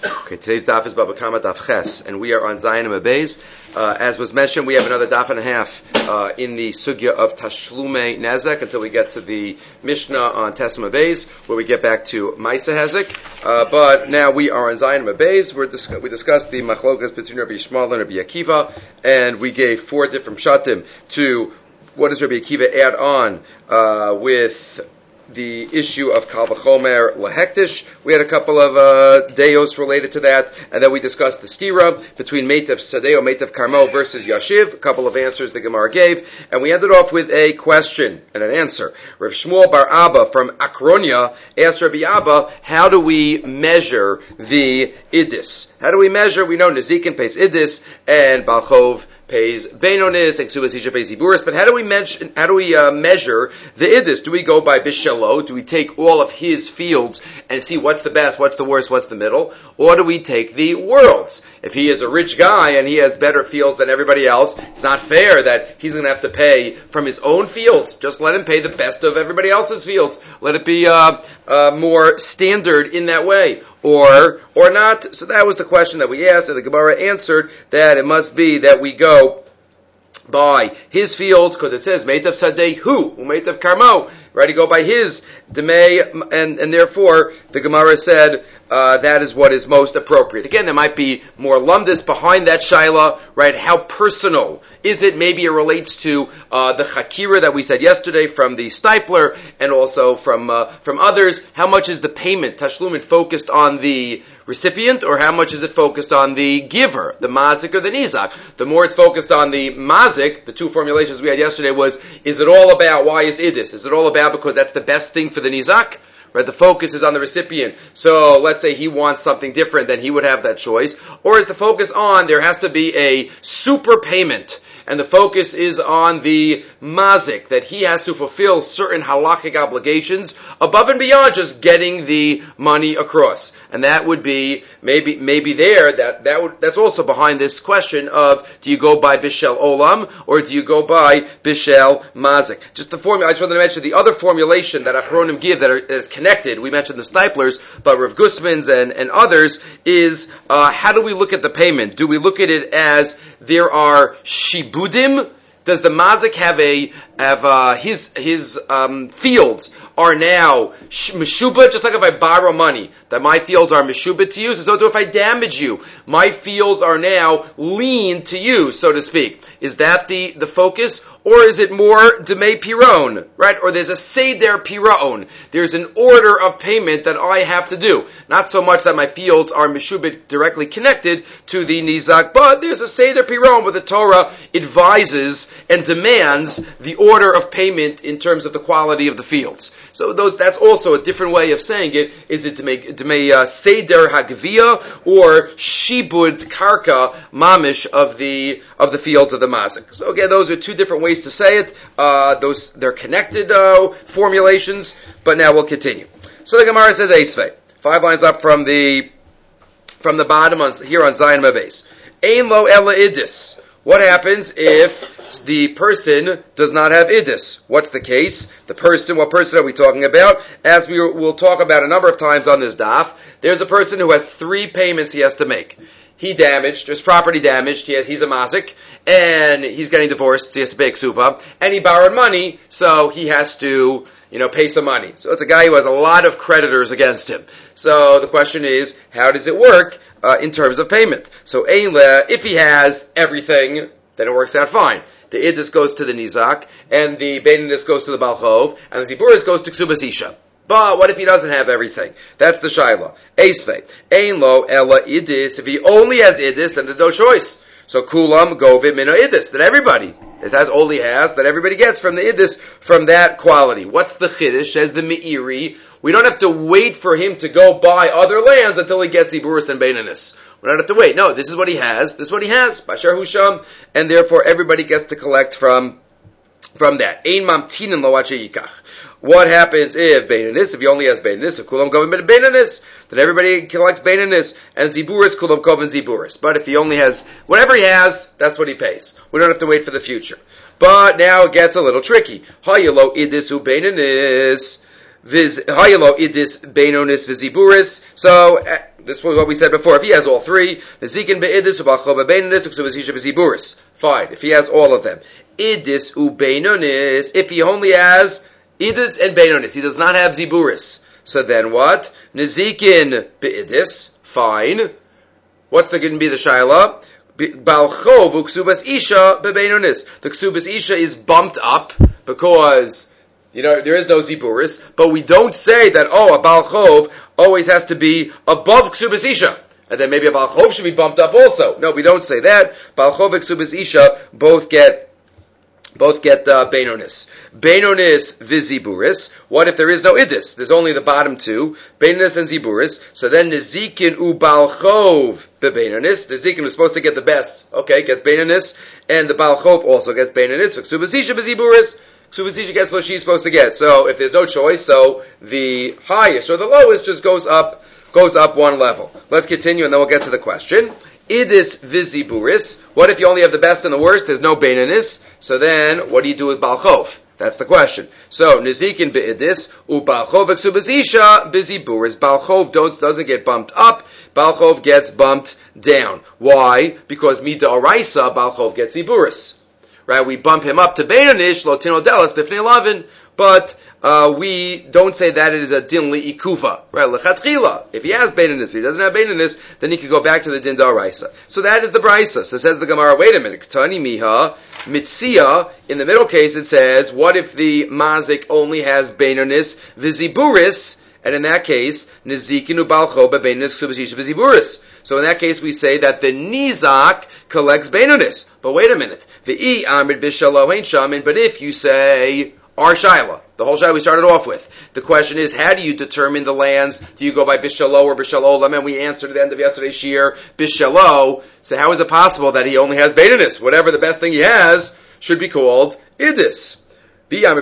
Okay, today's daf is Baba Kama Daf Ches, and we are on Zayin and Beis. As was mentioned, we have another daf and a half in the sugya of Tashlume Nezek until we get to the Mishnah on Tesma Beis, where we get back to Maisa Hezek. But now we are on Zayin and Beis. We discussed the machlokas between Rabbi Yishmael and Rabbi Akiva, and we gave 4 different pshatim to what does Rabbi Akiva add on with the issue of Kal V'chomer Lahektish. We had a couple of deos related to that, and then we discussed the stira between Meitav Sadeo, Meitav Karmo versus Yashiv, a couple of answers the Gemara gave, and we ended off with a question and an answer. Rav Shmuel Bar Abba from Akronia asked Rabbi Abba, how do we measure the Iddis? How do we measure? We know Nezikin pays Iddis, and Balchov pays Beinonis, and Ksubas Isha pays Ziburis, but how do we measure the Iddis? Do we go by Bishalo? Do we take all of his fields and see what's the best, what's the worst, what's the middle? Or do we take the worlds? If he is a rich guy and he has better fields than everybody else, it's not fair that he's going to have to pay from his own fields. Just let him pay the best of everybody else's fields. Let it be more standard in that way. Or not. So that was the question that we asked, and the Gemara answered that it must be that we go by his fields, because it says Meitav Sadeh Hu, Meitav Karmo, right? You go by his Demei, and therefore the Gemara said that is what is most appropriate. Again, there might be more lumdis behind that shaila, right? How personal is it? Maybe it relates to the chakira that we said yesterday from the stipler, and also from others. How much is the payment, tashlumin, focused on the recipient, or how much is it focused on the giver, the mazik or the nizak? The more it's focused on the mazik, the 2 formulations we had yesterday was, is it all about, why is Iddis? Is it all about because that's the best thing for the nizak? Right, the focus is on the recipient. So let's say he wants something different, then he would have that choice. Or is the focus on, there has to be a super payment, and the focus is on the mazik, that he has to fulfill certain halachic obligations above and beyond just getting the money across. And that would be maybe that's also behind this question of, do you go by Bishel Olam or do you go by Bishel Mazik? Just the formula, I just wanted to mention the other formulation that Achronim give that is connected. We mentioned the Stiplers, but Rav Gusman's and others is, how do we look at the payment? Do we look at it as there are shibudim? Does the mazik have his fields are now meshubah, just like if I borrow money, that my fields are meshubah to you, so if I damage you, my fields are now lean to you, so to speak. Is that the focus? Or is it more demei piron, right? Or there's a seder piron. There's an order of payment that I have to do. Not so much that my fields are meshubah directly connected to the nizak, but there's a seder piron where the Torah advises and demands the order of payment in terms of the quality of the fields. So that's also a different way of saying it. Is it demei seder hagvia or shibud karka mamish of the fields of the mazik? So again, those are 2 different ways to say it. They're connected formulations, but now we'll continue. So the Gemara says Eisvei, 5 lines up from the bottom here on Zayin Mabes. Ein lo ela iddis. What happens if the person does not have Iddis? What's the case? What person are we talking about? As we will talk about a number of times on this daf, there's a person who has 3 payments he has to make. There's property damaged, he's a mazik, and he's getting divorced, so he has to pay ksuba, and he borrowed money, so he has to, pay some money. So it's a guy who has a lot of creditors against him. So the question is, how does it work in terms of payment? So if he has everything, then it works out fine. The Iddis goes to the Nizak, and the Beininus goes to the Balchov, and the Ziburis goes to Ksubas Isha. But what if he doesn't have everything? That's the Shaila. Eisvei. Ein lo ela Iddis. If he only has Iddis, then there's no choice. So Kulam govim mino Iddis. That everybody, that's all he has, that everybody gets from the Iddis, from that quality. What's the Chiddush? Says the Meiri. We don't have to wait for him to go buy other lands until he gets Ziburis and Beininus. We don't have to wait. No, this is what he has. Bashar Husham. And therefore everybody gets to collect from that. Ein mamtinin lo yikach. What happens if Beininus, if he only has Beininus, if Kulam Govim Beininus, then everybody collects Beininus, and Ziburis, Kulam Govim Ziburis. But if he only has, whatever he has, that's what he pays. We don't have to wait for the future. But now it gets a little tricky. Hayelo Iddis u Beininus. Hayalo idis beinonis viziburis. So this was what we said before. If he has all three, nezikin beidis ubalchov beinonis uksubasisha viziburis. Fine. If he has all of them, idis ubeinonis. If he only has idis and beinonis, he does not have ziburis. So then what? Nezikin beidis. Fine. What's going to be the shaila? Balchov uksubas isha bebeinonis. The ksubas isha is bumped up because there is no ziburis, but we don't say that, a balchov always has to be above ksubas isha, and then maybe a balchov should be bumped up also. No, we don't say that. Balchov and ksubas isha both get beinonis. Beinonis viziburis. What if there is no idis? There's only the bottom two, beinonis and ziburis. So then nezikin u balchov bebeinonis. Nezikin was supposed to get the best. Okay, gets beinonis, and the balchov also gets beinonis. Ksubas isha viziburis. Ksubasisha gets what she's supposed to get. So if there's no choice, so the highest or the lowest just goes up one level. Let's continue and then we'll get to the question. Idis viziburis. What if you only have the best and the worst? There's no beinonis. So then what do you do with balchov? That's the question. So nizikin beidis u balchov ksubasisha viziburis. Balchov doesn't get bumped up. Balchov gets bumped down. Why? Because mita araisa balchov gets ziburis. Right, we bump him up to Beinonis, Lotino Delas, Bifnei Lavin, but we don't say that it is a din li'ikuva. Right, Lechatchila. If he has Beinonis, if he doesn't have Beinonis, then he could go back to the din da'araisa. So that is the Brisa. So says the Gemara, wait a minute, Ktani Miha, Mitzia, in the middle case it says, what if the Mazik only has Beinonis, Viziburis, and in that case, Nizikinu Balcho Bebeinonis Ksubasisha Viziburis. So in that case we say that the Nizak collects Beinonis. But wait a minute. But if you say our shaila, the whole shaila we started off with, the question is, how do you determine the lands? Do you go by bishalo or bishalolam? And we answered at the end of yesterday's shir, bishalo. So how is it possible that he only has beinonis? Whatever the best thing he has should be called idis. So his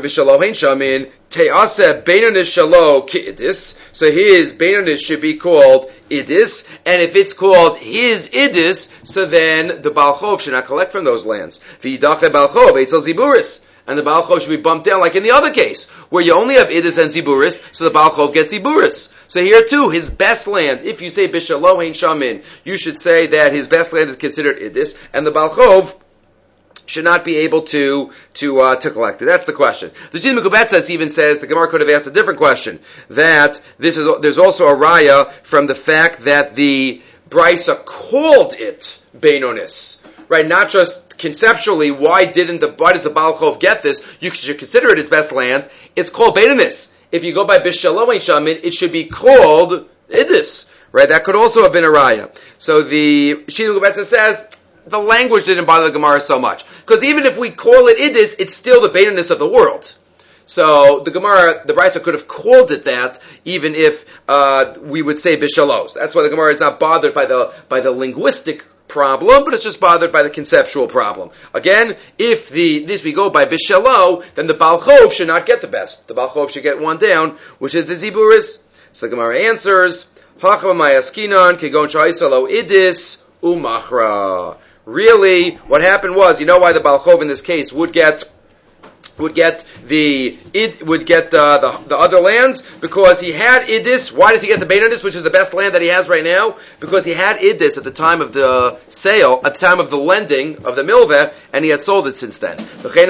beinonis should be called idis, and if it's called his idis, so then the balchov should not collect from those lands. And the balchov should be bumped down, like in the other case, where you only have idis and ziburis, so the balchov gets ziburis. So here too, his best land, if you say bishalo hein shamin, you should say that his best land is considered idis, and the balchov should not be able to collect it. That's the question. The Shita Mekubetzes even says, the Gemara could have asked a different question, that there's also a raya from the fact that the Brisa called it Beinonis. Right? Not just conceptually, why does the Baal Chov get this? You should consider it its best land. It's called Beinonis. If you go by Bishalo and Shamin, it should be called Idis. Right? That could also have been a raya. So the Shita Mekubetzes says, the language didn't bother the Gemara so much. Because even if we call it Idis, it's still the Beinonis of the world. So the Gemara, the Brisa could have called it that, even if we would say Bishalos. That's why the Gemara is not bothered by the linguistic problem, but it's just bothered by the conceptual problem. Again, if this we go by Bishalo, then the Baal Chov should not get the best. The Baal Chov should get one down, which is the Ziburis. So the Gemara answers, Hachava Mayaskinan, Kegon Shaisalo Idis, Umachra. Really, what happened was, you know why the Baal Chov in this case would get the other lands? Because he had Idis. Why does he get the Beinonis, which is the best land that he has right now? Because he had Idis at the time of the sale, at the time of the lending of the milveh, and he had sold it since then.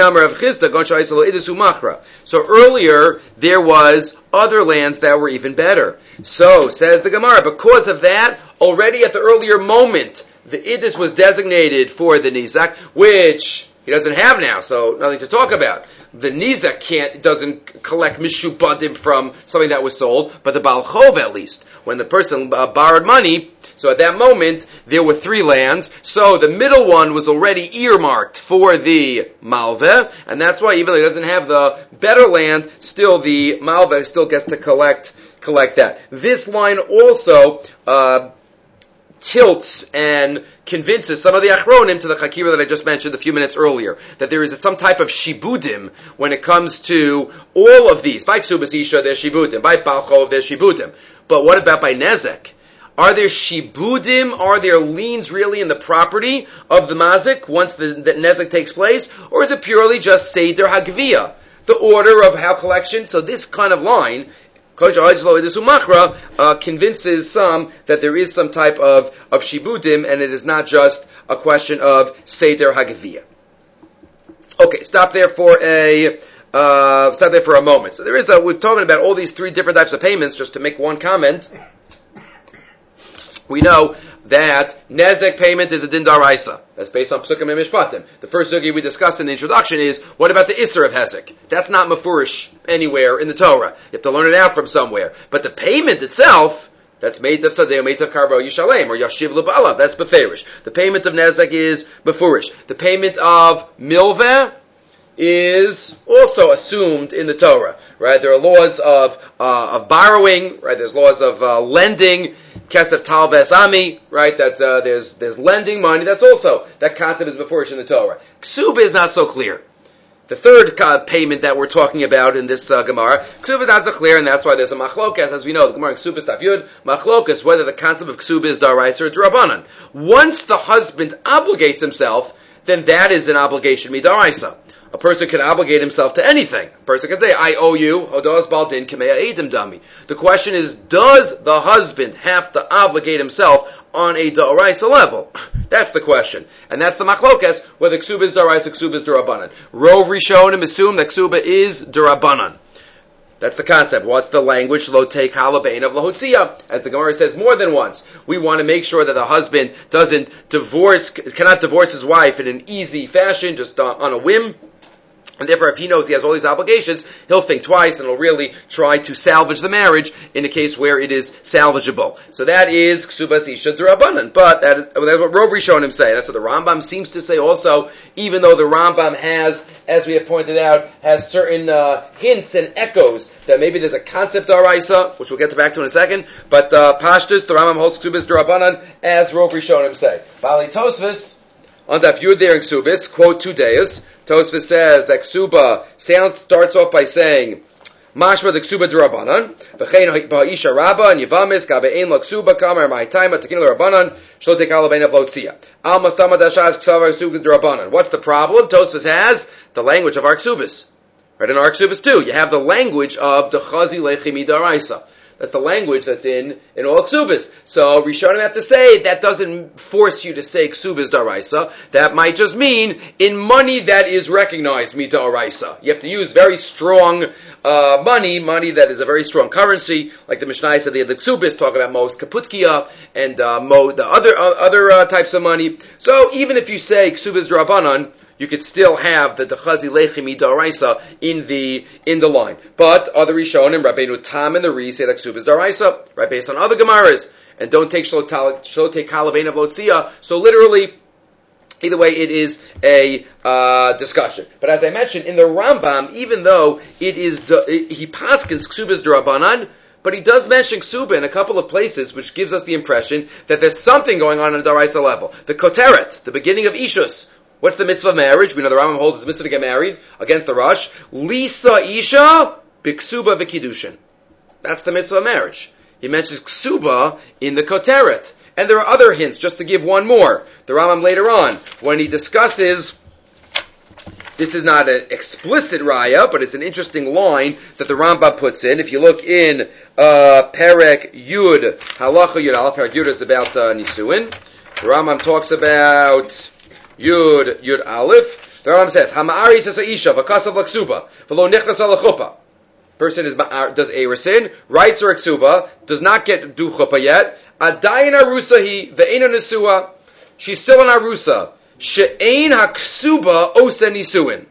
So earlier, there was other lands that were even better. So, says the Gemara, because of that, already at the earlier moment, the Idis was designated for the Nizak, which he doesn't have now, so nothing to talk about. The Nizak doesn't collect Mishubadim from something that was sold, but the Baal Chov at least. When the person borrowed money, so at that moment, there were 3 lands, so the middle one was already earmarked for the Malveh, and that's why even though he doesn't have the better land, still the Malveh still gets to collect that. This line also tilts and convinces some of the Achronim to the Chakira that I just mentioned a few minutes earlier, that there is some type of shibudim when it comes to all of these. By Ksubas Isha, there's shibudim. By Baal Chov, there's shibudim. But what about by Nezek? Are there shibudim? Are there liens really in the property of the Mazik once the Nezek takes place? Or is it purely just Seder Hagviyah? The order of how collection, so this kind of line convinces some that there is some type of shibudim, and it is not just a question of seder hagaviyah. Okay, stop there for a moment. So we're talking about all these three different types of payments. Just to make one comment, we know that nezek payment is a din daraisa. That's based on Psukim and Mishpatim. The first sugi we discussed in the introduction is, what about the Isser of Hezek? That's not mafurish anywhere in the Torah. You have to learn it out from somewhere. But the payment itself, that's made of Sadeh, made of Karbo Yishalem, or Yashiv L'Ba'alav, that's Beferish. The payment of nezek is mafurish. The payment of Milveh is also assumed in the Torah, right? There are laws of borrowing, right? There's laws of lending, kesef talves ami, right? That's there's lending money. That's also, that concept is before in the Torah. Ksuba is not so clear. The third payment that we're talking about in this Gemara, ksuba is not so clear, and that's why there's a machlokas, as we know. The Gemara in Ksuba is tafyud, machlokas, whether the concept of ksuba is daraisa or drabanan. Once the husband obligates himself, then that is an obligation midaraisa. A person can obligate himself to anything. A person can say, I owe you, Hodos Baldin Kameya Eidim Dami. The question is, does the husband have to obligate himself on a Da'oraisa level? That's the question. And that's the machlokas, whether Ksuba is Da'oraisa, Ksuba is Durabanan. Rov Rishonim assume that Ksuba is Durabanan. That's the concept. What's the language? Lo take halabein of lahotzia. As the Gemara says more than once. We want to make sure that the husband cannot divorce his wife in an easy fashion, just on a whim. And therefore, if he knows he has all these obligations, he'll think twice and he'll really try to salvage the marriage in a case where it is salvageable. So that is Ksubas Isha D'Rabbanan. But that's what Rov Rishonim say. That's what the Rambam seems to say also, even though the Rambam has, as we have pointed out, has certain hints and echoes that maybe there's a concept d'Oraisa, which we'll get back to in a second. But Pashtus, the Rambam holds Ksubas D'Rabbanan, as Rov Rishonim say. Bali Tosfos, on that view there in Ksubas, quote 2 days, Tosfos says that Ksuba starts off by saying, Mashma the Ksuba d'Rabbanan, v'chein ha'isha rabba, and Yevamis, gabe'ein la Ksuba, kamar ma'itayma, tekin l'Rabbanan, shlo tekal l'bein avlotzia. Al mastama dashaz Ksuba d'Rabbanan. What's the problem? Tosfos has the language of our Ksubas. Right, in our Ksubas too, you have the language of the Chazi lechi midaraisa. That's the language that's in all Ksubas. So Rishonim have to say that doesn't force you to say Ksubas daraisa. That might just mean in money that is recognized mita oraisa. You have to use very strong money that is a very strong currency. Like the Mishnah said, the Ksubas talk about most kaputkia and the other types of money. So even if you say Ksubas darabanan, you could still have the Dechazi Lechi Midaraisa in the line. But other Rishonim, Rabbeinu Tam and the Ri say that Ksuba is Daraisa, right, based on other Gemaras, and don't take Shlote Kalavein of Lotzia. So literally, either way, it is a discussion. But as I mentioned, in the Rambam, even though it is he paskins Ksuba is Darabanan, but he does mention Ksuba in a couple of places, which gives us the impression that there's something going on a Daraisa level. The Koteret, the beginning of Ishus. What's the mitzvah of marriage? We know the Rambam holds it's mitzvah to get married against the Rush. Lisa Isha biksuba v'kiddushin. That's the mitzvah of marriage. He mentions ksuba in the koteret. And there are other hints, just to give one more. The Rambam later on, when he discusses, this is not an explicit raya, but it's an interesting line that the Rambam puts in. If you look in Perek Yud, Halacha Yud Aleph, Perek Yud is about Nisuin. The Rambam talks about Yud Aleph. The Rambam says, Hama'ari says Isha, v'kasav l'ksuba, v'lo nichnas l'chuppah. Person does Eresin, writes her ksuba, does not do chuppah yet. Adayin arusahi, ve'ena nesua. She's still an arusa. She'ein ha'ksuba osa nisuin.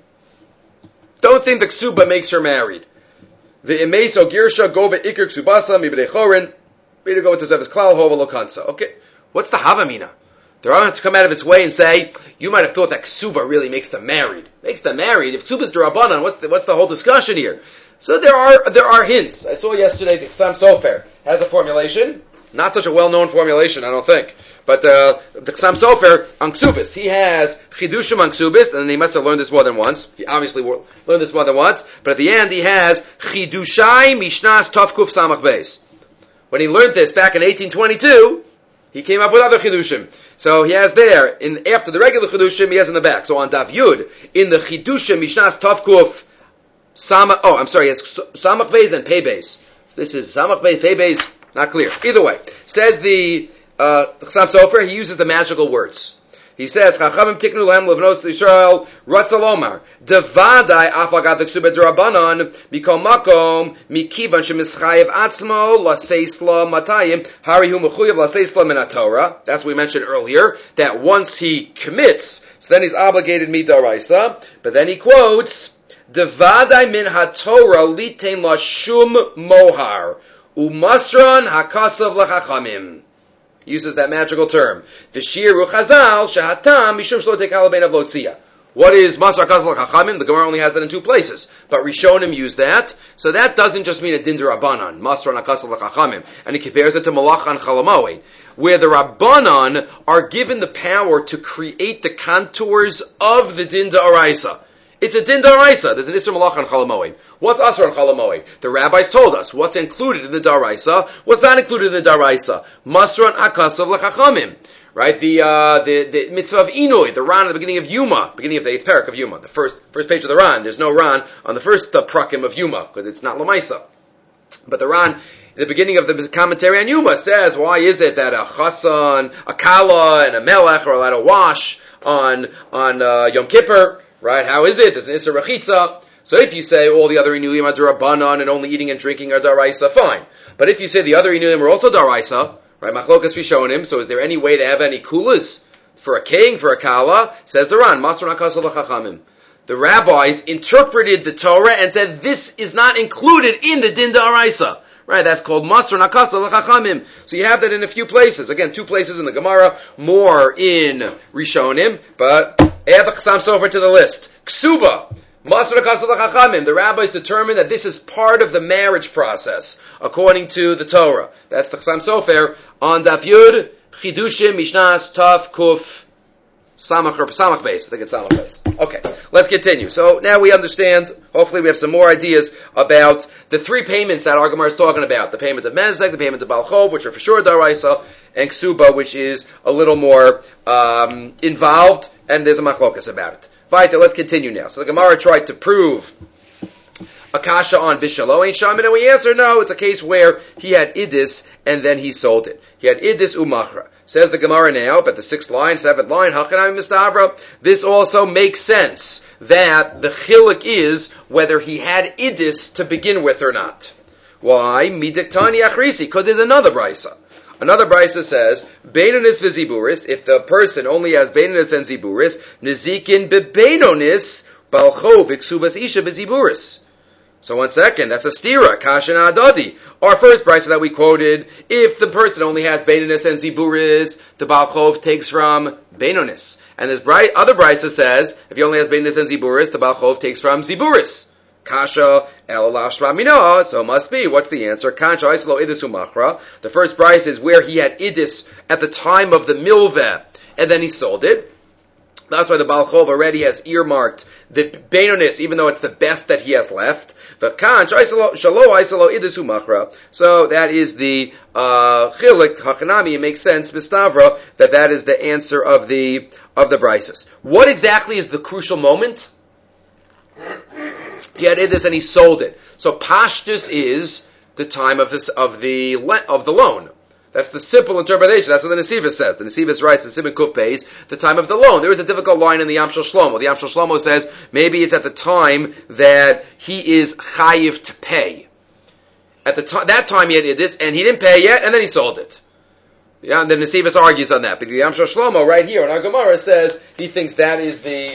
Don't think the ksuba makes her married. Ve'emeis o girsha go ve'ikr ksubasa, mibedei chorin, better go with Tosefes Klal, hova lo kansa. Okay, what's the havamina? The Rambam has to come out of its way and say, you might have thought that ksuba really makes them married. Makes them married. If ksuba is d'Rabbanan, what's the whole discussion here? So there are hints. I saw yesterday that Chassam Sofer has a formulation. Not such a well-known formulation, I don't think. But the Chassam Sofer on ksubis, he has chidushim on ksubis, and he must have learned this more than once. He obviously learned this more than once. But at the end, he has chidushai mishnas tofkuf samach beis. When he learned this back in 1822, he came up with other chidushim. So he has there, after the regular chidushim, he has in the back. So on Daf Yud, in the chidushim mishnas tofkuf he has samach beis and pei beis. This is Samach Beis, Pei Beis, not clear. Either way, says the Chassam Sofer, he uses the magical words. He says, Chachamim tiknu lehem levnos Yisrael ratzalomar devadai afagad l'ksuba d'Rabbanan mikol makom mikivan shemischayev atzmo laseisla matayim harihu mechuyev laseisla min haTorah. That's what we mentioned earlier, that once he commits, so then he's obligated midaraisa. But then he quotes, devadai min haTorah litein la shum mohar umasran hakasav l'chachamim. Uses that magical term. V'shiru chazal shahatam mishum shlo tekal bein avlotzia. What is Masar Kazal Chachamim? The Gemara only has it in two places, but Rishonim use that. So that doesn't just mean a din d'Rabbanan, Masar Nakasal Chachamim, and he compares it to Malach and Chalamoe, where the Rabbanan are given the power to create the contours of the din d'Oraisa. It's a din d'Oraisa. There's an Isser Malach on Chalamoed. What's Asr on Chalamoed? The rabbis told us what's included in the d'Oraisa, what's not included in the d'Oraisa. Masran Akasav L'Chachamim. Right? The mitzvah of Inui, the Ran at the beginning of Yuma, beginning of the 8th parak of Yuma, the first page of the Ran. There's no Ran on the first prakim of Yuma, because it's not Lamaisa. But the Ran, the beginning of the commentary on Yuma says, why is it that a Chassan, a Kala, and a Melech are allowed to wash on Yom Kippur? Right? How is it? There's an Isser Rechitza. So if you say all the other Inuyim are D'Rabbanan and only eating and drinking are Daraisa, fine. But if you say the other Inuyim are also Daraisa, right? Machlokas Rishonim, so is there any way to have any kulas for a king, for a kala? Says the Ran, Masr Nakasal L'Chachamim. The rabbis interpreted the Torah and said this is not included in the Din D'Oraisa. Right, that's called Masr Nakasal L'Chachamim. So you have that in a few places. Again, 2 places in the Gemara, more in Rishonim, but add the Chassam Sofer to the list. Ksuba, Masr Nakasal L'Chachamim. The rabbis determined that this is part of the marriage process, according to the Torah. That's the Chassam Sofer on Daf Yud, Chidushim, Mishnas, Taf, Kuf, Samach Beis. I think it's Samach Beis. Okay, let's continue. So now we understand, hopefully we have some more ideas about the 3 payments that our Gemara is talking about. The payment of Mezek, the payment of Balchov, which are for sure Daraisa, and Ksuba, which is a little more involved, and there's a machlokas about it. Right, let's continue now. So the Gemara tried to prove Akasha on Bishalo ain't Shaman, and we answer no, it's a case where he had Idis and then he sold it. He had Idis Umachra. Says the Gemara now, but the 6th line, 7th line, Hachanami Mistavra, this also makes sense that the chiluk is whether he had Idis to begin with or not. Why? Midiktani Achrisi, because there's another brisa. Another brisa says, Beinonis v'ziburis, if the person only has Beinonis and Ziburis, Nizikin bebeinonis, Balcho v'ksubas isha b'ziburis. So 1 second, that's a stira, kashan adadi. Our first brisa that we quoted, if the person only has Beinonis and Ziburis, the Balchov takes from Beinonis. And this other brisa says, if he only has Beinonis and Ziburis, the Balchov takes from Ziburis. Kasha elalav shramina, so it must be. What's the answer? Kasha islo idis umachra. The first price is where he had idis at the time of the milveh, and then he sold it. That's why the Balchov already has earmarked the Beinonis, even though it's the best that he has left. So that is the chilik hachanami. It makes sense, Mistavra, that is the answer of the brises. What exactly is the crucial moment? He had Idis and he sold it. So Pashtus is the time of the loan. That's the simple interpretation. That's what the Nesivos says. The Nesivos writes in Simon Kuf Beis, the time of the loan. There is a difficult line in the Yam Shel Shlomo. The Yam Shel Shlomo says maybe it's at the time that he is chayiv to pay. At that time he had Idis and he didn't pay yet, and then he sold it. Yeah, and the Nesivos argues on that. But the Yam Shel Shlomo right here in our Gemara says he thinks that is the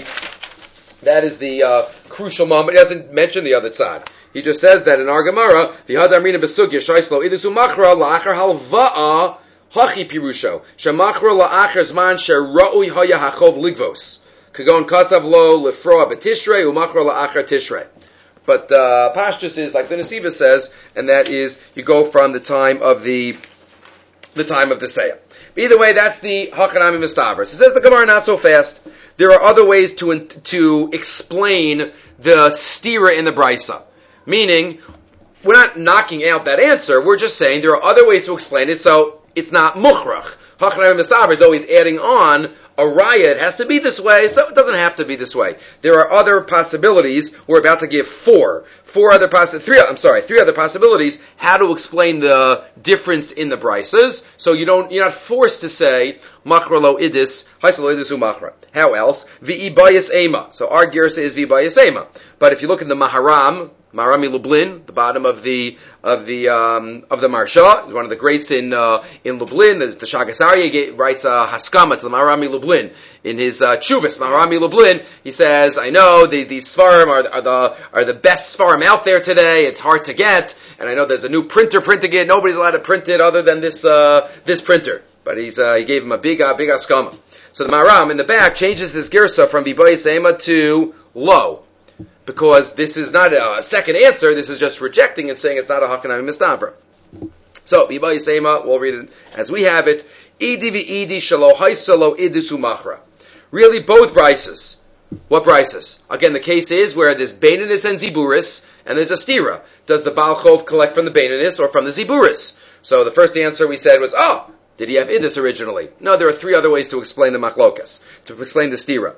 crucial moment. He doesn't mention the other tzad. He just says that in our Gemara, the Hadarmina Besugya Shaislo Idisu Machra La'achar Halva'a Hachi Pirusho Shemachra La'achar Zman Shera'ui Haya Hachov Ligvos Kagon Kasav Lo Lefroa Betishrei Umachra La'achar Tishrei. But Pashtus is like the Nesivos says, and that is you go from the time of the sale. Either way, that's the Hachanami Mistavros. It says the Gemara not so fast. There are other ways to explain the stira in the brisa. Meaning, we're not knocking out that answer, we're just saying there are other ways to explain it, so it's not mukhrach. Hachanami Mistaver is always adding on a raya. It has to be this way, so it doesn't have to be this way. There are other possibilities. We're about to give three other possibilities how to explain the difference in the brises. So you're not forced to say machra lo idis, haisalo idisu machra. How else? V'ibayis ema. So our girsa is v'ibayis ema. But if you look in the Maharami Lublin, the bottom of the Maharsha, is one of the greats in Lublin. The Shagas Aryeh writes a haskama to the Maharami Lublin in his Chuvas. Maharami Lublin, he says, I know these Sfarim are the best Sfarim out there today. It's hard to get, and I know there's a new printer printing it. Nobody's allowed to print it other than this printer. But he gave him a big haskama. So the Maharam in the back changes this girsa from Bibayis Ema to lo. Because this is not a second answer, this is just rejecting and saying it's not a Hakanami Mistavra. So, Bibayis Ema, we'll read it as we have it. Idi v'idi shalo haisalo idisu machra. Really, both brises. What brises? Again, the case is where there's Baininus and Ziburis, and there's a stira. Does the Baal Chov collect from the Baininus or from the Ziburis? So the first answer we said was, did he have idis originally? No, there are three other ways to explain the machlokas, to explain the stira.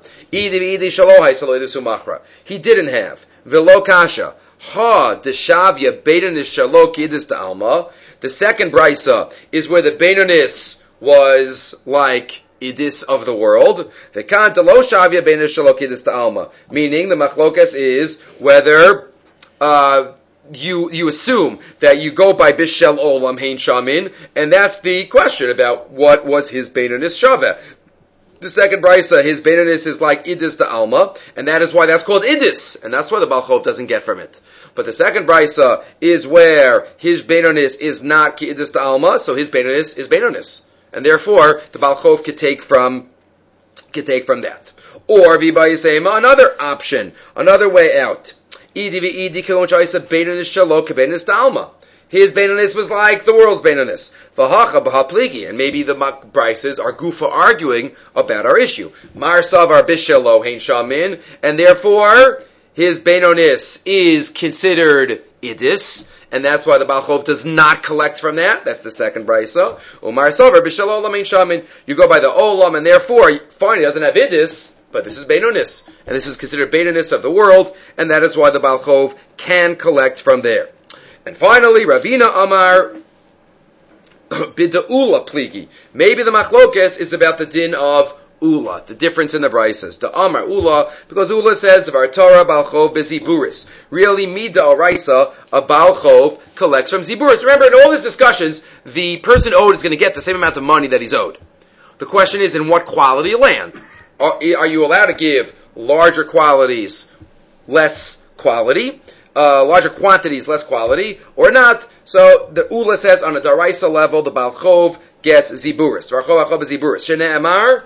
He didn't have. Velo kasha. Ha deshavya beinonis shalok idis to alma. The second brisa is where the beinonis was like idis of the world. The kan lo shavya beinonis shalok idis to alma. Meaning the machlokas is whether you assume that you go by Bishel Olam Hein Shamin, and that's the question about what was his Beinonis Shaveh. The second brisa, his Beinonis is like Idis to Alma, and that is why that's called Idis, and that's why the Baal Chov doesn't get from it. But the second brisa is where his Beinonis is not Ki Idis to Alma, so his Beinonis is Beinonis. And therefore, the Baal Chov could take from that. Or, V'bayisema, another option, another way out. His Beinonis was like the world's Beinonis. And maybe the brises are Gufa arguing about our issue. Mar Savar Bishelo Hein Shamin, and therefore his Beinonis is considered Idis, and that's why the Baal Chov does not collect from that. That's the second brisa. Umar Savar Bishelo Olam Hein Shamin. You go by the Olam, and therefore, fine, he doesn't have Idis, but this is Beinonis, and this is considered Beinonis of the world, and that is why the Baal Chov can collect from there. And finally, Ravina Amar Bida'ula Pligi. Maybe the Machlokes is about the din of Ula, the difference in the brises. The Amar Ula, because Ula says, Dvar Torah Baal Chov beziburis. Really, Mida Araisa, a Baal Chov collects from Ziburis. Remember, in all these discussions, the person owed is going to get the same amount of money that he's owed. The question is, in what quality of land? Are you allowed to give larger qualities, less quality, larger quantities, less quality, or not? So the Ula says on a Daraisa level, the Baal Chov gets Ziburis. Shene Amar,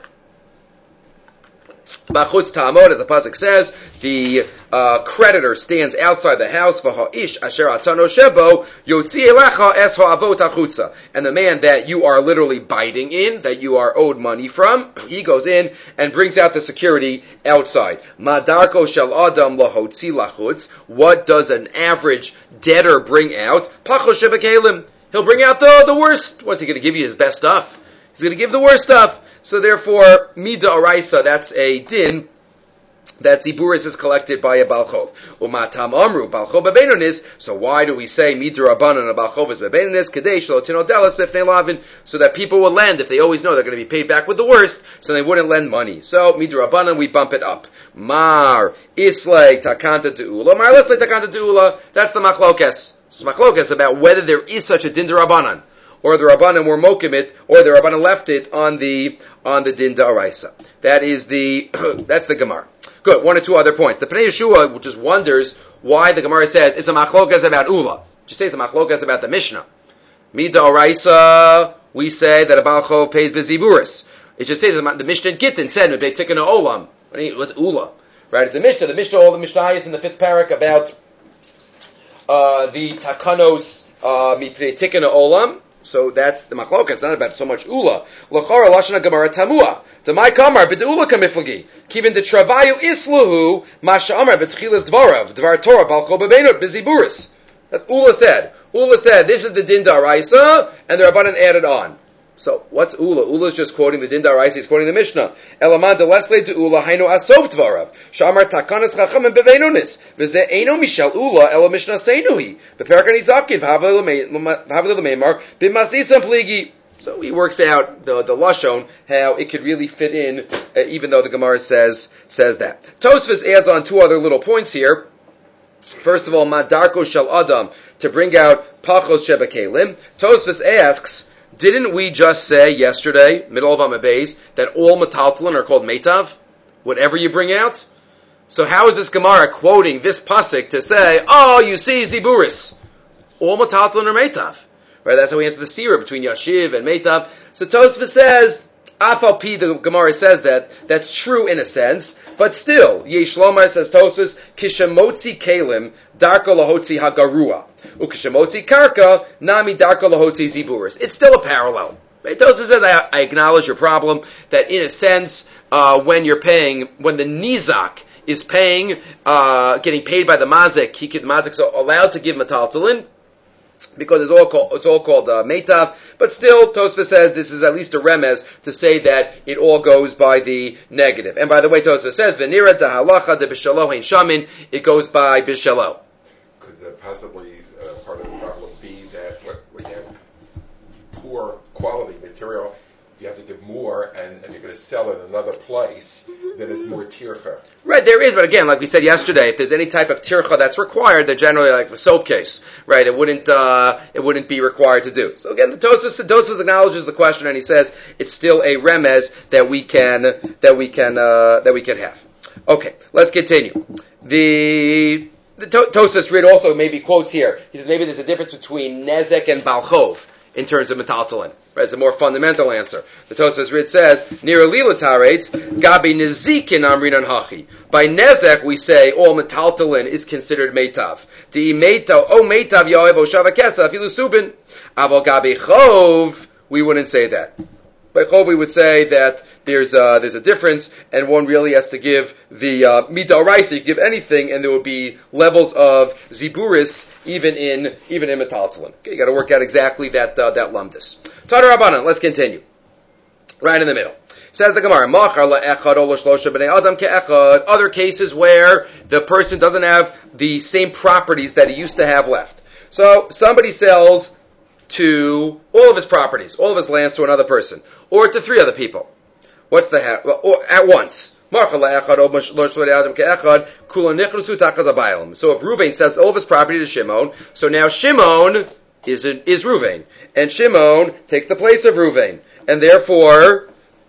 Bachutz Ta'amod, as the pasuk says, the creditor stands outside the house. V'ha'ish asher atano shebo yotzi elecha es ha'avot achutza. And the man that you are literally biting in, that you are owed money from, he goes in and brings out the security outside. Madarko shel adam lahotzi lachutz. What does an average debtor bring out? Pacho shebekelim. He'll bring out the worst. What's he going to give you? His best stuff. He's going to give the worst stuff. So therefore, Mida Araisa, that's a din, that Ziburis is collected by a Baal Chov. Umatam Amru, Baal Chov bebeinonis, so why do we say Mida Rabbanan and Baal Chov is bebeinonis, Kadesh lo tinodelas b'fnei lavin, so that people will lend, if they always know they're going to be paid back with the worst, so they wouldn't lend money. So, Mida Rabbanan, we bump it up. Mar, Isleg, Takanta Te'ula, Mar, Isleg, Takanta Te'ula, that's the Machlokes. It's Machlokes about whether there is such a din de Rabbanan, or the Rabbanan were mokim it, or the Rabbanan left it on the din da'araisa. That is that's the Gemara. Good. One or two other points. The Pnei Yeshua just wonders why the Gemara says it's a machlokas about Ula. Just say it's a machlokas about the Mishnah. Mida Oraisa, we say that a Baal Chov pays beziburis. It should say that the Mishnah in Gittin said they tikkun olam. What's Ula? Right? It's a Mishnah. The Mishnah, all the Mishnayos in the 5th parak about the takanos mipnei tikkun olam. So that's the machlokas. It's not about so much Ula. L'chara lashana Gemara tamua. To my kamar b'de'ula kamiflagi. Kibin de travayu isluhu masha amar b'tchilas dvarav dvar Torah Baal Chov bebeinu b'ziburis. That's Ula said. Ula said this is the din da'araisa, and the Rabbanan added on. So what's Ula? Ula is just quoting the Din Daraisa. He's quoting the Mishnah. Elaman de lesle to Ula hainu asov dvarav. Shamar takanas chachamim beveinonis. V'ze eino mishal Ula ela Mishnah seinuhi. Beperkan izapkin v'havle l'meimar b'masisam pligi. So he works out the lashon how it could really fit in, even though the Gemara says that. Tosfos adds on two other little points here. First of all, madarko shel adam, to bring out pachos shebekelim. Tosfos asks, didn't we just say yesterday, middle of Amabeis, that all metaltalin are called meitav? Whatever you bring out? So how is this Gemara quoting this pasuk to say, oh, you see, ziburis, all metaltalin are meitav? Right, that's how we answer the stira between Yashiv and Meitav. So Tosfos says, Afal Pi, the Gemara says that's true in a sense, but still, Yesh Lomar, says Tosfos, Kishamotzi Kalim, Darko Lahotzi Hagarua, Ukishamotzi Karka, Nami Darko Lahotzi Ziburis. It's still a parallel. Right? Tosfos says, I acknowledge your problem, that in a sense, when the Nizak is paying, getting paid by the Mazik, the Mazik's allowed to give Metaltalin, because it's all called meitav, but still Tosfos says this is at least a remez to say that it all goes by the negative. And by the way, Tosfos says v'nira da halacha de b'shalo hein shamin, it goes by b'shalo. Could possibly part of the problem be that when you have poor quality material, you have to give more, and you're going to sell it another place, then it's more tircha. Right, there is, but again, like we said yesterday, if there's any type of tircha that's required, they're generally like the soap case, right? It wouldn't be required to do. So again, the Tosfos acknowledges the question, and he says it's still a remez that we can have. Okay, let's continue. The Tosfos read also maybe quotes here. He says maybe there's a difference between nezek and balchov in terms of metaltalin. Right, it's a more fundamental answer. The Tosfos Rid says, Nira Lila Tarates, Gabi Nezikin Amrinan Hachi. By Nezek, we say all metaltalin is considered meitav. Di meitav, o meitav yaev o shavakesa, afilu subin. Aval Gabi Chov, we wouldn't say that. By Chov, we would say that there's a difference, and one really has to give the midoraisa. You can give anything, and there would be levels of ziburis even in metaltalin. Okay, you got to work out exactly that lumdus. Tana Rabbanan. Let's continue. Right in the middle. Says the Gemara, other cases where the person doesn't have the same properties that he used to have left. So somebody sells to all of his properties, all of his lands to another person, or to three other people. What's the or at once? So if Reuven sells all of his property to Shimon, so now Shimon is Reuven, and Shimon takes the place of Reuven, and therefore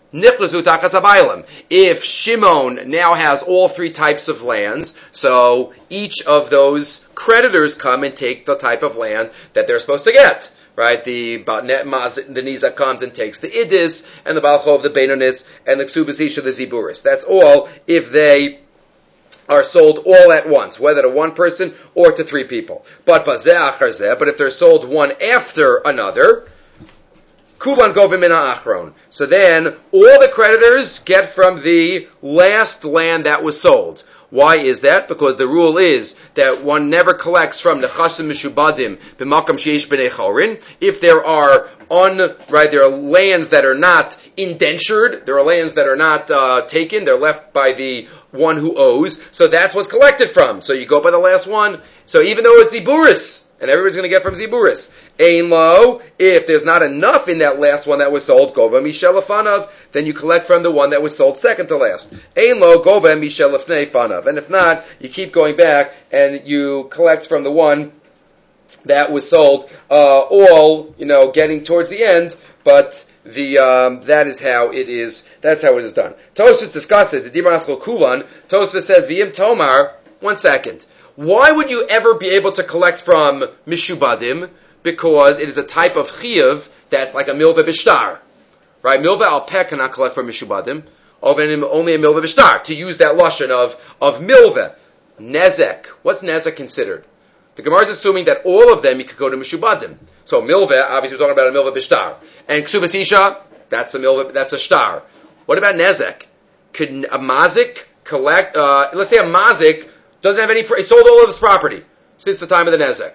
if Shimon now has all three types of lands, so each of those creditors come and take the type of land that they're supposed to get. Right, the Nizak comes and takes the Idis, and the Balchov, the Beinonis, and the Ksubasisha, the Ziburis. That's all if they are sold all at once, whether to one person or to three people. But if they're sold one after another, Kuban Govim Min Achron. So then, all the creditors get from the last land that was sold. Why is that? Because the rule is that one never collects from the Nechasim Mishubadim b'makam sheish b'nei chorin. If there are there are lands that are not indentured, there are lands that are not taken, they're left by the one who owes. So that's what's collected from. So you go by the last one. So even though it's Ziburis, and everybody's going to get from Ziburis, Ein lo, if there's not enough in that last one that was sold, Gova Mishel Fanav, then you collect from the one that was sold second to last. Ein lo, Gova Mishel Fanav. And if not, you keep going back and you collect from the one that was sold, getting towards the end, but that is how it is, that's how it is done. Tosfos discusses, the Dimaskal Kulan, Tosfos says, V'im Tomar, 1 second. Why would you ever be able to collect from Mishubadim? Because it is a type of Chiyuv that's like a Milveh Bishtar. Right? Milveh Al-Peh cannot collect from Mishubadim. Only a Milveh Bishtar. To use that Lashon of Milveh. Nezek. What's Nezek considered? The Gemara is assuming that all of them you could go to Mishubadim. So Milveh, obviously we're talking about a Milveh Bishtar. And Ksubas Isha, that's a Milveh, that's a Shtar. What about Nezek? Could a Mazik collect, let's say a Mazik doesn't have any, he sold all of his property since the time of the Nezek.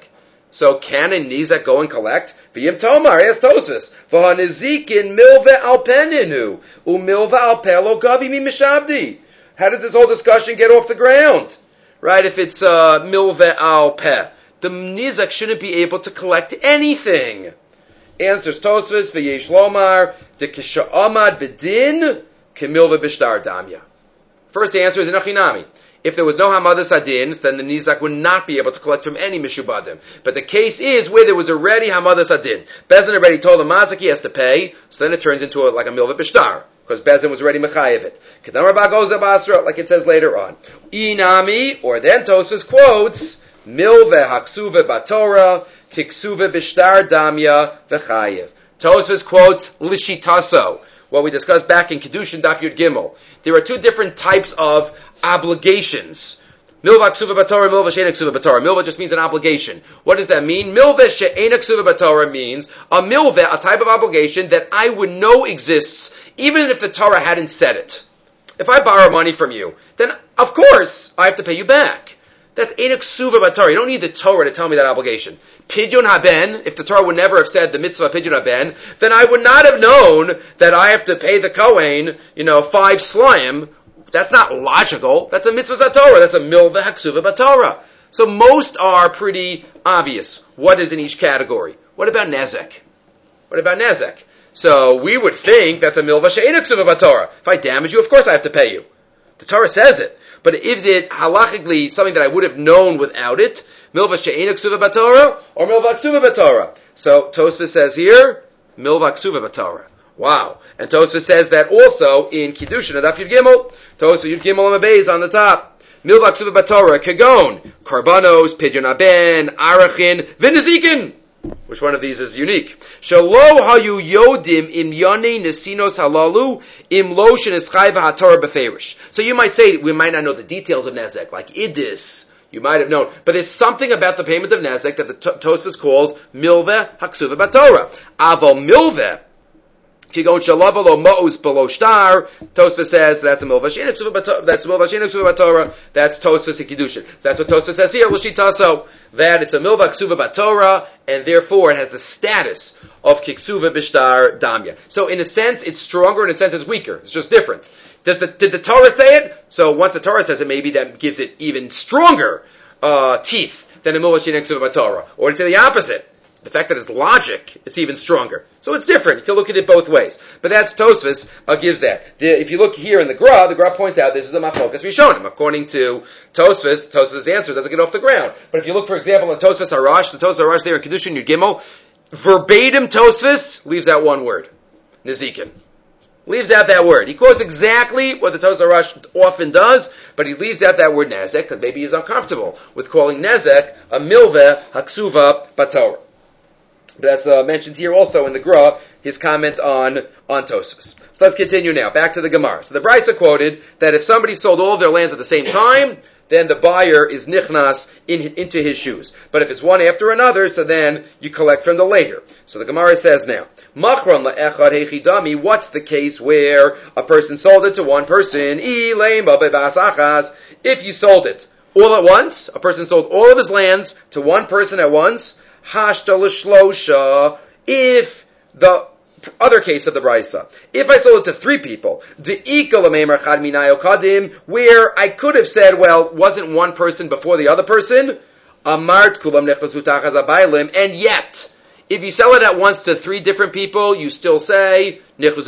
So can a nizak go and collect? V'yim tomar, ask Tosfos. V'hanizikin milve al peninu, u'milve al pelo gavi mi mishabdi. How does this whole discussion get off the ground? Right, if it's milve al peh, the nizak shouldn't be able to collect anything. Answers Tosfos, v'yesh lomar, de kisha amad b'din, kemilve b'shtar damya. First answer is in Achinami. If there was no Hamadas Adin, then the Nizak would not be able to collect from any Mishubadim. But the case is where there was already Hamadas Adin. Bezin already told the Mazik he has to pay, so then it turns into like a Milva Bishtar, because Bezin was already Mechayev it. Kedamar Bagoza Basra, like it says later on. Inami, or then Tosfos quotes, Milve Haksuve Batora, Kiksuve Bishtar Damya V'chayev. Tosfos quotes Lishitaso, what we discussed back in Kedushin Daf Yud Gimel. There are two different types of obligations. Milva ksuva batora, milva she'ena ksuva batora. Milva just means an obligation. What does that mean? Milva she'ena ksuva batora means a milva, a type of obligation that I would know exists even if the Torah hadn't said it. If I borrow money from you, then of course I have to pay you back. That's ena ksuva batora. You don't need the Torah to tell me that obligation. Pidyon haben, if the Torah would never have said the mitzvah Pidyon haben, then I would not have known that I have to pay the Kohen, 5 slayim. That's not logical. That's a mitzvah Torah. That's a milva haksuva batora. So most are pretty obvious. What is in each category? What about nezek? So we would think that's a milva she'ena ksuva batora. If I damage you, of course I have to pay you. The Torah says it. But is it halachically something that I would have known without it? Milva she'ena ksuva batora or milva ksuva batora? So Tosfos says here, milva ksuva batora. Wow. And Tosfos says that also in Kiddushin, Adaf Yud Gimel. Tosfos Yud Gimel Amabeis on the top. Milva ksuva batora, kagon, karbanos, pidyon aben, arachin, v'nezikin. Which one of these is unique? Shalo hayu yodim im yane nesinos halalu im lo sheneschai v'hatorah beferish. So you might say, we might not know the details of nezek, like idis. You might have known. But there's something about the payment of nezek that the Tosfos calls milve haksuva batora. Avo milve, kigon shalavalo ma'us below shtar. Tosfos says that's a milva she'ena ksuva batora. That's Tosfos in Kiddushin. That's what Tosfos says here. L'shitaso that it's a milva ksuva batora, and therefore it has the status of kiksuva bishtar damya. So in a sense, it's stronger. In a sense, it's weaker. It's just different. Did the Torah say it? So once the Torah says it, maybe that gives it even stronger teeth than a milva she'ena ksuva batora. Or to say the opposite. The fact that it's logic, it's even stronger. So it's different. You can look at it both ways. But that's Tosfos gives that. If you look here in the Gra points out this is a machlokas Rishonim. According to Tosfos' answer doesn't get off the ground. But if you look, for example, in Tosfos Harash, the Tosfos Harash there in Kedushin Yud Gimel, verbatim Tosfos leaves out one word. Nezikin. Leaves out that word. He quotes exactly what the Tosfos Harash often does, but he leaves out that word nezek because maybe he's uncomfortable with calling nezek a milveh haksuva batorah. That's mentioned here also in the Gra, his comment on Tosfos. So let's continue now. Back to the Gemara. So the Brisa quoted that if somebody sold all of their lands at the same time, then the buyer is nichnas into his shoes. But if it's one after another, so then you collect from the later. So the Gemara says now, Machron la'echad hechidami, what's the case where a person sold it to one person? If you sold it all at once, a person sold all of his lands to one person at once, hashta l'shlosha, if the other case of the Brisa, if I sold it to 3 people, where I could have said, well, wasn't one person before the other person? And yet, if you sell it at once to 3 different people, you still say, so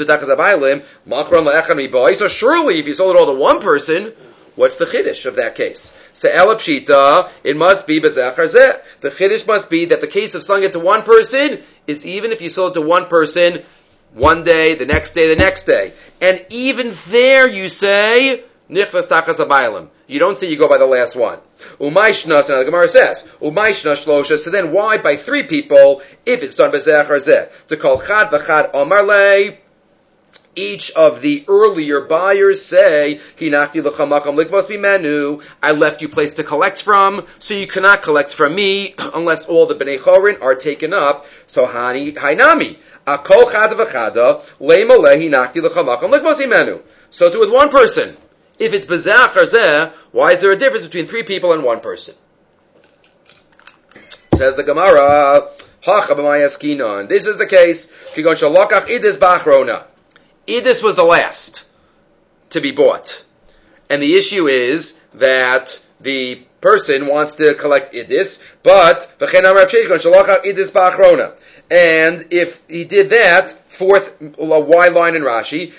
surely if you sold it all to one person, what's the chiddush of that case? Se'ela pshita, it must be bezachar zeh. The chiddush must be that the case of selling it to one person is even if you sold it to one person one day, the next day, the next day. And even there you say, nichvas tachas habaylim. You don't say you go by the last one. Umayshna, so now the Gemara says, Umayshna shlosha, so then why by 3 people if it's done bezachar zeh? To call chad v'chad omar lei, each of the earlier buyers say, Hinachti l'chamakam likvos b'menu, I left you place to collect from, so you cannot collect from me unless all the bnei chorin are taken up. So hainami, akol chad v'chada, leima le hinachti l'chamakam likvos b'menu. So do it with one person. If it's bezach or zeh, why is there a difference between 3 people and one person? Says the Gemara, this is the case. Idis was the last to be bought. And the issue is that the person wants to collect Idis, but and if he did that, fourth Y line in Rashi,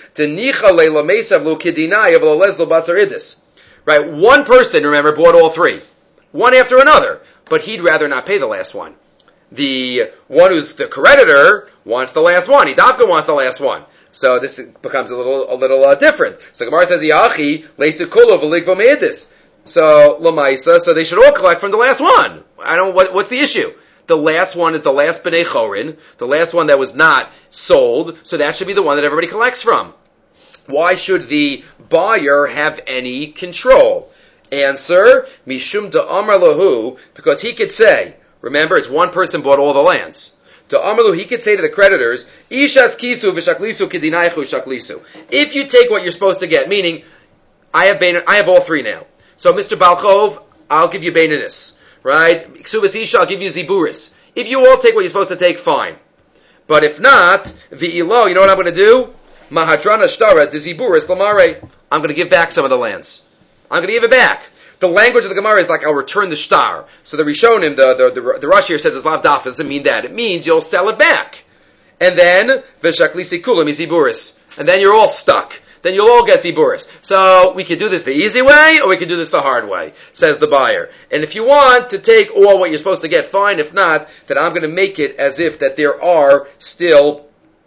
right? One person, remember, bought all three, one after another, but he'd rather not pay the last one. The one who's the creditor wants the last one. Hidavka wants the last one. So this becomes a little different. So Gemara says, "Yachi leisukulu v'ligvo meidis." So lamaisa, so they should all collect from the last one. I don't. What's the issue? The last one is the last b'nei chorin, the last one that was not sold. So that should be the one that everybody collects from. Why should the buyer have any control? Answer: Mishum da'amar lahu, because he could say, remember, it's one person bought all the lands. Da'amar lahu, he could say to the creditors, Ishas kisu v'shaklisu kidinaychu shaklisu. If you take what you're supposed to get, meaning, I have all three now. So, Mr. Balchov, I'll give you Beinanis. Right? Ksubas Isha, I'll give you Ziburis. If you all take what you're supposed to take, fine. But if not, V'ilo, you know what I'm going to do? Mahadrana shtara de Ziburis lamare. I'm going to give back some of the lands. I'm going to give it back. The language of the Gemara is like, I'll return the shtar. So the Rishonim, the Rashi here says it's lav daf. It doesn't mean that. It means you'll sell it back. And then, v'shaklisi kulam ziburis. And then you're all stuck. Then you'll all get ziburis. So we can do this the easy way, or we can do this the hard way, says the buyer. And if you want to take all what you're supposed to get, fine. If not, then I'm going to make it as if that there is still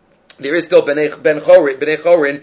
ben chorin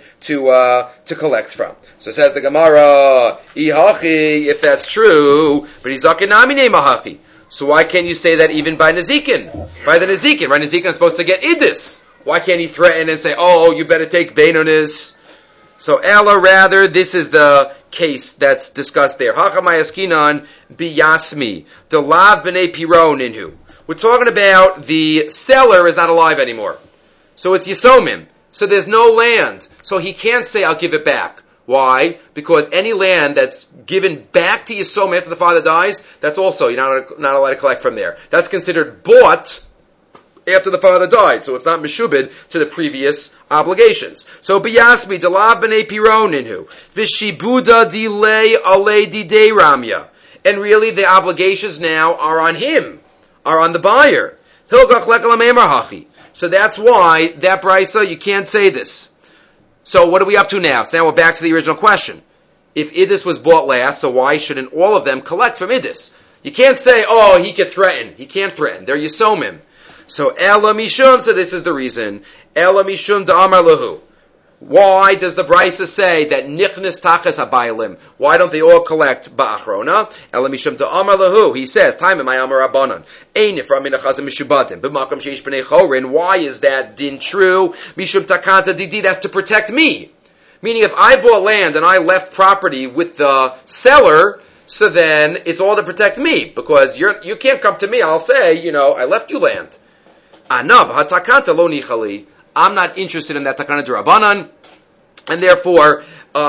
to collect from. So says the Gemara, Ihachi, if that's true, but Izakinamine Mahachi. So why can't you say that even by Nezikin? By the Nezikin, right? Nezikin is supposed to get Idis. Why can't he threaten and say, oh, you better take Beinonis? So Ella, rather, this is the case that's discussed there. Hachamayaskinan biyasmi, the lav b'nei piro ninhu. We're talking about the seller is not alive anymore. So it's Yisomim. So there's no land. So he can't say, I'll give it back. Why? Because any land that's given back to Yisomim after the father dies, that's also, you're not allowed to collect from there. That's considered bought after the father died. So it's not meshubid to the previous obligations. So biyasmi, delav b'nei pironinhu, vishibuda delay ale didei ramya. And really the obligations now are on him, are on the buyer. Hilgach lekal amemar hachi. So that's why, that brisa, you can't say this. So what are we up to now? So now we're back to the original question. If Idis was bought last, so why shouldn't all of them collect from Idis? You can't say, oh, he could threaten. He can't threaten. They're Yisomim. So Ela Mishum, so this is the reason. Ela Mishum Da'amar Lahu. Why does the brisa say that nichnas tachas habaylim? Why don't they all collect ba'achrona? Ela mishum da'amar lahu. He says, "Time in my amar rabbanon. Ein ifra min achazim mishubatim b'makam sheish b'nei chorin." Why is that din true? Mishum takanta didi. That's to protect me. Meaning, if I bought land and I left property with the seller, so then it's all to protect me because you can't come to me. I'll say, I left you land. Anav hatakanta lo nichali. I'm not interested in that takana d'Rabbanan, and therefore,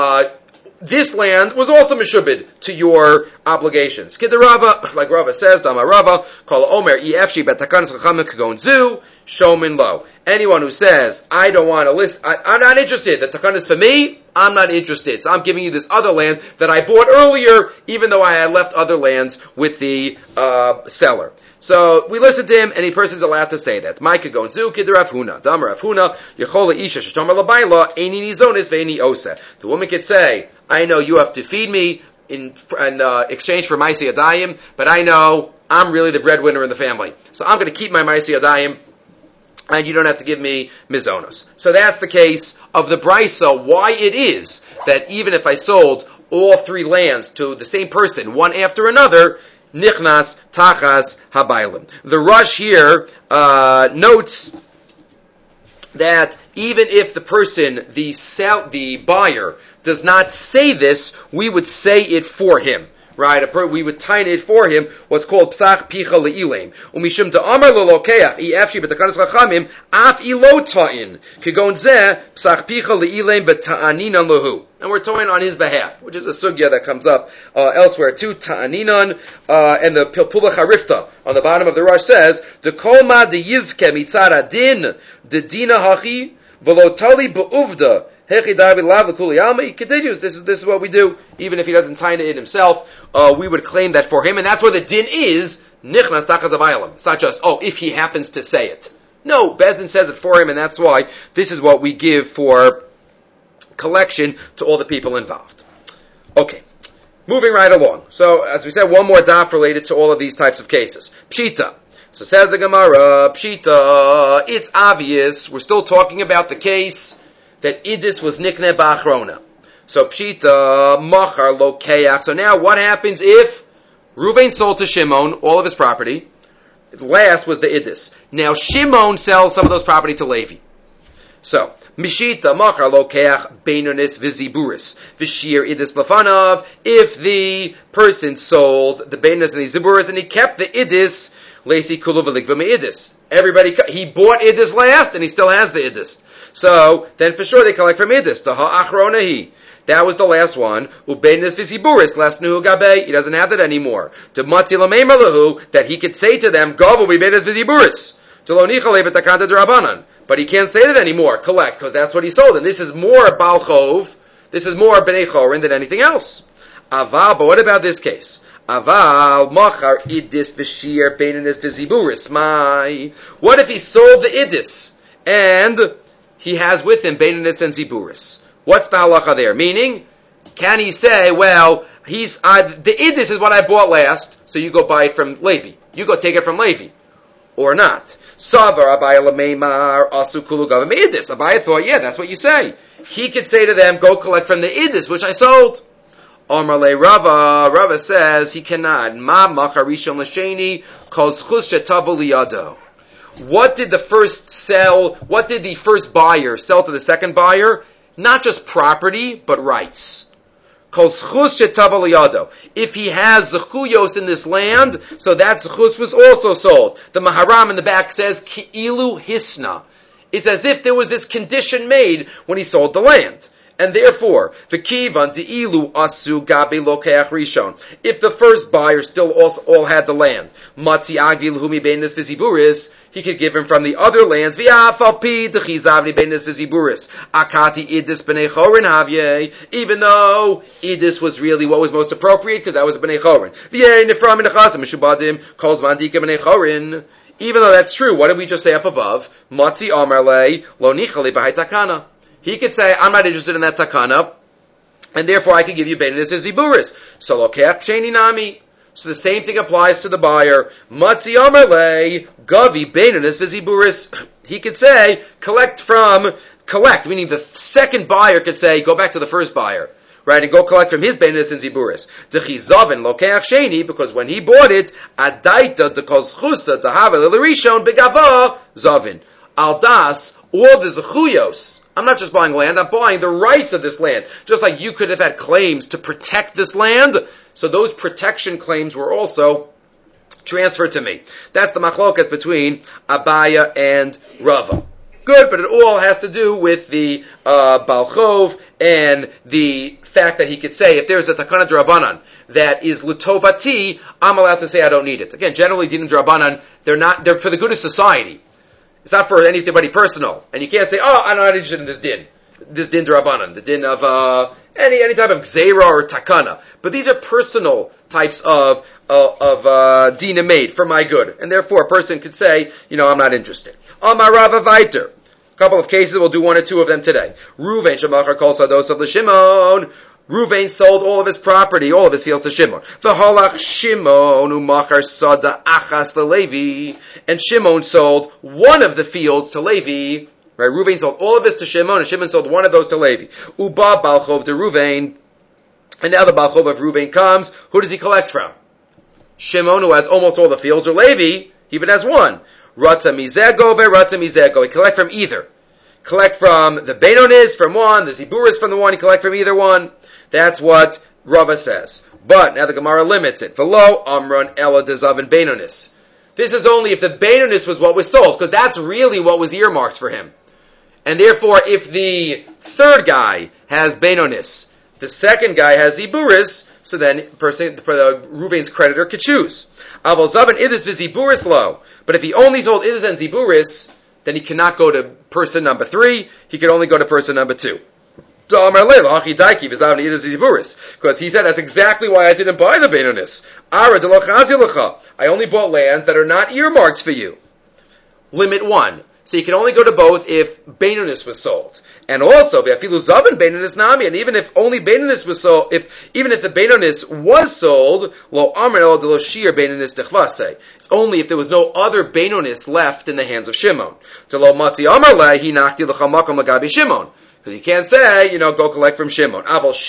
this land was also meshubid to your obligations. Kid Rava, like Rava says, Dama Rava, Kol Omer EFG bet takanas chachamim kagon zu shomin lo. Anyone who says, I don't want to list, I'm not interested, the takan is for me, I'm not interested. So I'm giving you this other land that I bought earlier, even though I had left other lands with the seller. So we listen to him, and the person's allowed to say that. Micah goes zu kid Rav Huna, Damar Rav Huna, Yechola Isha Shtamar Labayla, Eini Nizonis Veini Osa. The woman could say, I know you have to feed me in exchange for Maisi Adayim, but I know I'm really the breadwinner in the family. So I'm going to keep my Maisi Adayim, and you don't have to give me Mizonos. So that's the case of the Brisa, why it is that even if I sold all three lands to the same person, one after another, Nichnas Tachas Habaylim. The Rush here notes that even if the person, the buyer, does not say this, we would say it for him. right? We would tine it for him what's called psach picha le'ilim. Umishum da'amar lelokeach efshi b'takanas chachamim af ilo ta'in kegon zeh psach picha le'ilim b'ta'aninan lehu. And we're talking on his behalf, which is a sugya that comes up elsewhere too. Ta'aninan and the Pilpula Charifta on the bottom of the Rush says the kolma de yizke mitzara din de dina hachi v'lo tali be'uvda. He continues, this is what we do. Even if he doesn't tie it himself, we would claim that for him, and that's where the din is, nichnas tachas avayilam. It's not just, if he happens to say it. No, Bezdin says it for him, and that's why this is what we give for collection to all the people involved. Okay, moving right along. So, as we said, one more daf related to all of these types of cases. Pshita. So says the Gemara, Pshita, it's obvious, we're still talking about the case that Idis was nikne ba'achrona. So pshita machar lokeach. So now what happens if Ruvain sold to Shimon all of his property? Last was the Idis. Now Shimon sells some of those property to Levi. So mishita machar lokeach beinonis viziburis v'shir Idis lafanav. If the person sold the beinonis and the ziburis and he kept the Idis, lesi kulu v'likva me'idis. He bought Idis last and he still has the Idis. So, then for sure they collect from Idis. The ha'achronahi. That was the last one. Ubeinis v'ziburis, glasnuhu gabe. He doesn't have that anymore. To matzi l'meimer lahu, that he could say to them, Gavu ubeinis v'ziburis. To lo nichale v'takanta d'rabanan. But he can't say that anymore, collect, because that's what he sold. And this is more Baal Chov, this is more Bnei Chorin than anything else. Aval, but what about this case? Aval, machar Idis v'shir beinis v'ziburis. What if he sold the Idis, and he has with him Beinanis and Ziburis? What's the halacha there? Meaning, can he say, well, the Idis is what I bought last, so you go buy it from Levi. You go take it from Levi. Or not. Savar Abaya Lameimar Asu Kulu Gavim Idis. Abaya thought, yeah, that's what you say. He could say to them, go collect from the Idis, which I sold. Omar Le Rava says, he cannot. Ma Macharishon L'Sheni Kol Zchus Shetavu Liyado. What did the first buyer sell to the second buyer? Not just property, but rights. If he has zechuyos in this land, so that zechus was also sold. The Maharam in the back says, Ki'ilu Hisna. It's as if there was this condition made when he sold the land. And therefore, v'kivan de'ilu asu gabi lokeach rishon. If the first buyer still also all had the land, matzi agil humi beinis v'ziburis, he could give him from the other lands. V'afalpi dechizav beinis v'ziburis. Akati idis b'nei chorin havye. Even though idis was really what was most appropriate, because that was b'nei chorin. V'yei nifram minachazim mishubadim kol zman dika b'nei chorin. Even though that's true, what did we just say up above? Matzi amarle lo nichali b'hai takana. He could say, I'm not interested in that takana, and therefore I can give you Beinanis and Ziburis. So lokeach sheni nami. So the same thing applies to the buyer. Matzi amarle gavi Beinanis v'ziburis. He could say, collect, meaning the second buyer could say, go back to the first buyer, right, and go collect from his Beinanis and Ziburis. Dechizavin lokeach sheni, because when he bought it, adaita dekos chusa dehava l'rishon begava zavin. Aldas, all the zechuyos. I'm not just buying land, I'm buying the rights of this land. Just like you could have had claims to protect this land, so those protection claims were also transferred to me. That's the machlokas between Abaya and Rava. Good, but it all has to do with the Baal Chov and the fact that he could say, if there's a takana d'Rabbanan that is l'tovati, I'm allowed to say I don't need it. Again, generally, dinim d'Rabbanan, they're for the good of society. It's not for anybody personal. And you can't say, I'm not interested in this din d'Rabbanan, the din of any type of gzeira or takana. But these are personal types of dina made for my good. And therefore a person could say, I'm not interested. Amar Rava Vaiter. A couple of cases, we'll do one or two of them today. Ruvain shemachar kol sados of l'Shimon. Ruvain sold all of his property, all of his fields to Shimon. V'holach Shimon umachar sada achas leLevi, and Shimon sold one of the fields to Levi. Right, Ruvain sold all of his to Shimon, and Shimon sold one of those to Levi. Uba Baal Chov de Ruvain, and now the Baal Chov of Ruvain comes. Who does he collect from? Shimon, who has almost all the fields, or Levi, he even has one. Ratza mizego ve'ratza mizego. He collect from either. Collect from the Beinonis from one, the Ziburis from the one. He collect from either one. That's what Rava says. But now the Gemara limits it. V'lo amron ela dezavin beinonis. This is only if the beinonis was what was sold, because that's really what was earmarked for him. And therefore, if the third guy has beinonis, the second guy has ziburis, so then Ruvain's creditor could choose. Aval zavin idus v'ziburis lo. But if he only told idus and ziburis, then he cannot go to person number 3. He can only go to person number 2. Because he said, that's exactly why I didn't buy the beinonis. I only bought lands that are not earmarked for you. Limit 1. So you can only go to both if beinonis was sold. And also, and even if only beinonis was sold, even if the beinonis was sold, it's only if there was no other beinonis left in the hands of Shimon. Because you can't say, go collect from Shimon.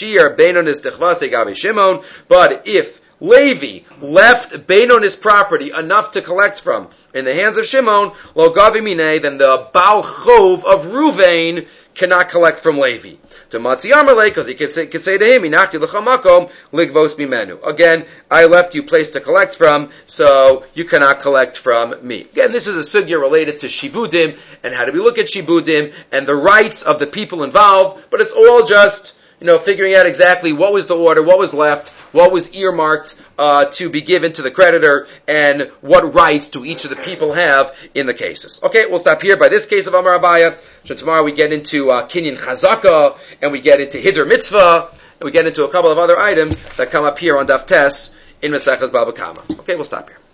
But if Levi left Beinonis property enough to collect from in the hands of Shimon, lo gavi minei, then the Baal Chov of Ruvain cannot collect from Levi. To Matzi Amarle, because he could say to him, Inakti l'chamakom ligvos mimenu. Again, I left you place to collect from, so you cannot collect from me. Again, this is a sugya related to shibudim, and how do we look at shibudim, and the rights of the people involved, but it's all just, figuring out exactly what was the order, what was left, what was earmarked to be given to the creditor, and what rights do each of the people have in the cases. Okay, we'll stop here by this case of Amar Abaya. So tomorrow we get into Kinyan Chazaka, and we get into Hidr Mitzvah, and we get into a couple of other items that come up here on Daf Tes in Maseches Baba Kama. Okay, we'll stop here.